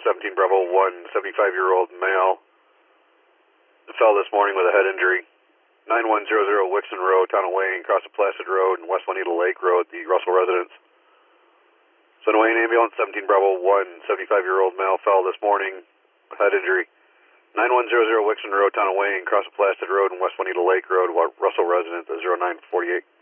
17 Bravo 1, 75-year-old male. Fell this morning with a head injury. 9100 Wixon Road, Town of Wayne, across the Placid Road and West Juanita Lake Road, the Russell residence. Son Wayne ambulance, 17 Bravo 1, 75-year-old male fell this morning, head injury. 9100 Wixon Road, Town of Wayne, across the Placid Road and West Juanita Lake Road, Russell residence, 0948.